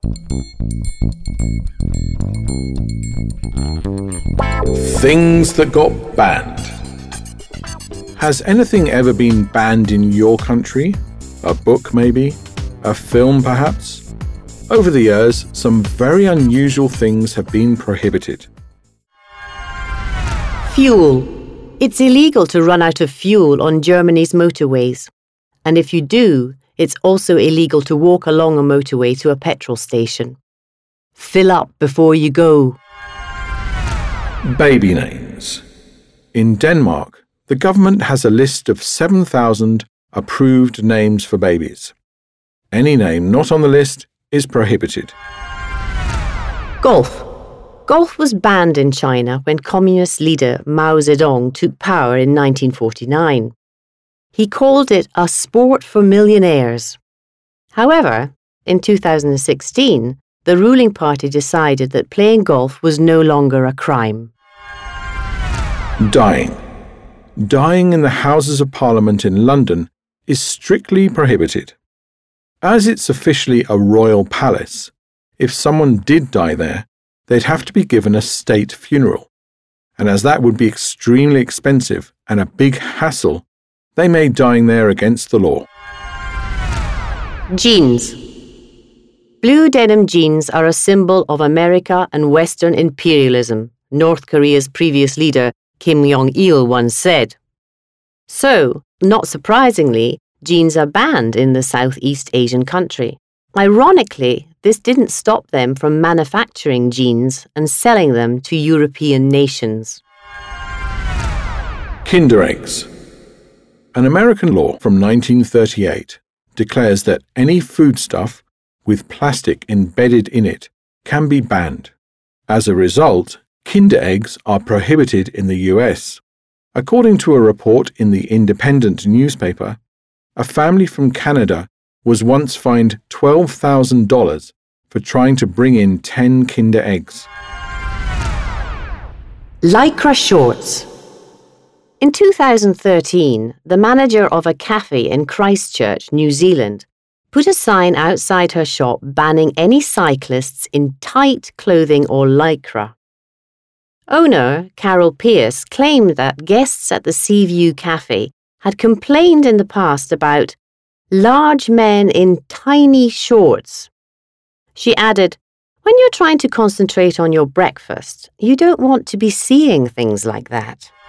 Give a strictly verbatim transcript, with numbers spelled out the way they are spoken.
Things that got banned. Has anything ever been banned in your country? A book, maybe? A film, perhaps? Over the years, some very unusual things have been prohibited. Fuel. It's illegal to run out of fuel on Germany's motorways. And if you do, it's also illegal to walk along a motorway to a petrol station. Fill up before you go. Baby names. In Denmark, the government has a list of seven thousand approved names for babies. Any name not on the list is prohibited. Golf. Golf was banned in China when Communist leader Mao Zedong took power in nineteen forty-nine. He called it a sport for millionaires. However, in two thousand sixteen, the ruling party decided that playing golf was no longer a crime. Dying. Dying in the Houses of Parliament in London is strictly prohibited. As it's officially a royal palace, if someone did die there, they'd have to be given a state funeral. And as that would be extremely expensive and a big hassle, they made dying there against the law. Jeans. Blue denim jeans are a symbol of America and Western imperialism, North Korea's previous leader Kim Jong-il once said. So, not surprisingly, jeans are banned in the Southeast Asian country. Ironically, this didn't stop them from manufacturing jeans and selling them to European nations. Kinder eggs. An American law from nineteen thirty-eight declares that any foodstuff with plastic embedded in it can be banned. As a result, Kinder eggs are prohibited in the U S. According to a report in the Independent newspaper, a family from Canada was once fined twelve thousand dollars for trying to bring in ten Kinder eggs. Lycra shorts. In two thousand thirteen, the manager of a cafe in Christchurch, New Zealand, put a sign outside her shop banning any cyclists in tight clothing or lycra. Owner Carol Pierce claimed that guests at the Seaview Cafe had complained in the past about large men in tiny shorts. She added, "When you're trying to concentrate on your breakfast, you don't want to be seeing things like that."